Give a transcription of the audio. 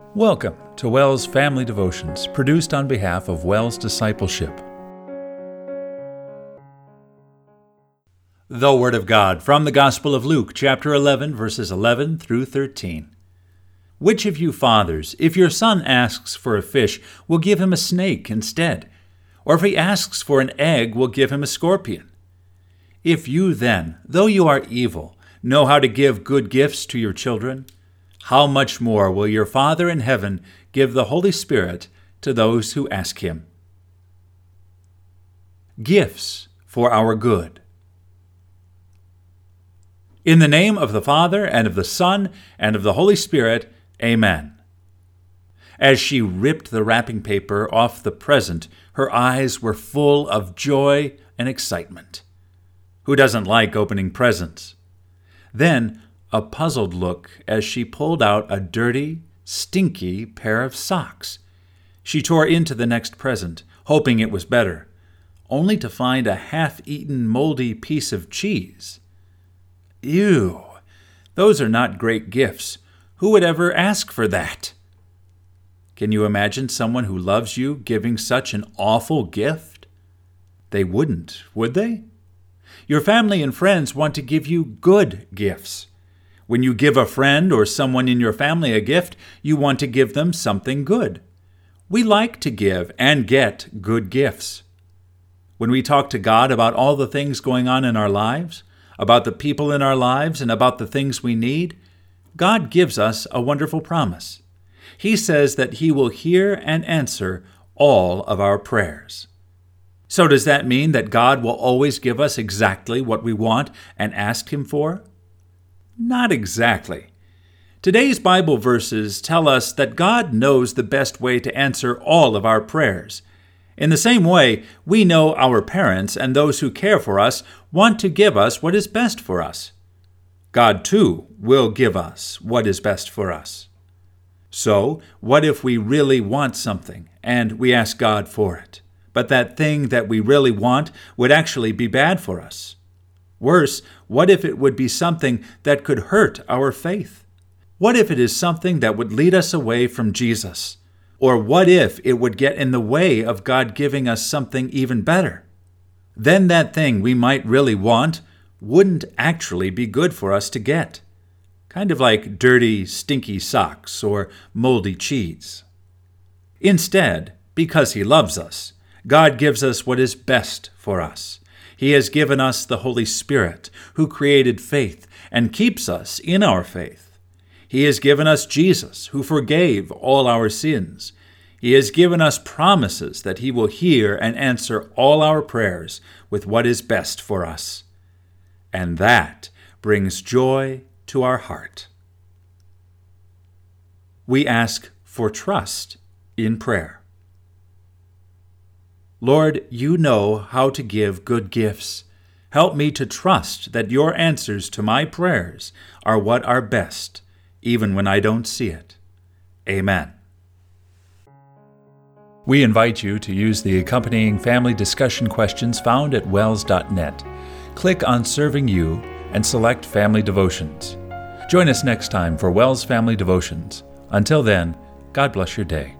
Welcome to WELS Family Devotions, produced on behalf of WELS Discipleship. The Word of God from the Gospel of Luke, chapter 11, verses 11 through 13. Which of you fathers, if your son asks for a fish, will give him a snake instead? Or if he asks for an egg, will give him a scorpion? If you then, though you are evil, know how to give good gifts to your children, how much more will your Father in heaven give the Holy Spirit to those who ask him? Gifts for our good. In the name of the Father, and of the Son, and of the Holy Spirit, Amen. As she ripped the wrapping paper off the present, her eyes were full of joy and excitement. Who doesn't like opening presents? Then, a puzzled look as she pulled out a dirty, stinky pair of socks. She tore into the next present, hoping it was better, only to find a half-eaten, moldy piece of cheese. Ew! Those are not great gifts. Who would ever ask for that? Can you imagine someone who loves you giving such an awful gift? They wouldn't, would they? Your family and friends want to give you good gifts. When you give a friend or someone in your family a gift, you want to give them something good. We like to give and get good gifts. When we talk to God about all the things going on in our lives, about the people in our lives, and about the things we need, God gives us a wonderful promise. He says that He will hear and answer all of our prayers. So does that mean that God will always give us exactly what we want and ask Him for? Not exactly. Today's Bible verses tell us that God knows the best way to answer all of our prayers. In the same way, we know our parents and those who care for us want to give us what is best for us. God, too, will give us what is best for us. So, what if we really want something and we ask God for it, but that thing that we really want would actually be bad for us? Worse, what if it would be something that could hurt our faith? What if it is something that would lead us away from Jesus? Or what if it would get in the way of God giving us something even better? Then that thing we might really want wouldn't actually be good for us to get. Kind of like dirty, stinky socks or moldy cheese. Instead, because He loves us, God gives us what is best for us. He has given us the Holy Spirit, who created faith and keeps us in our faith. He has given us Jesus, who forgave all our sins. He has given us promises that He will hear and answer all our prayers with what is best for us. And that brings joy to our heart. We ask for trust in prayer. Lord, You know how to give good gifts. Help me to trust that Your answers to my prayers are what are best, even when I don't see it. Amen. We invite you to use the accompanying family discussion questions found at wels.net. Click on Serving You and select Family Devotions. Join us next time for WELS Family Devotions. Until then, God bless your day.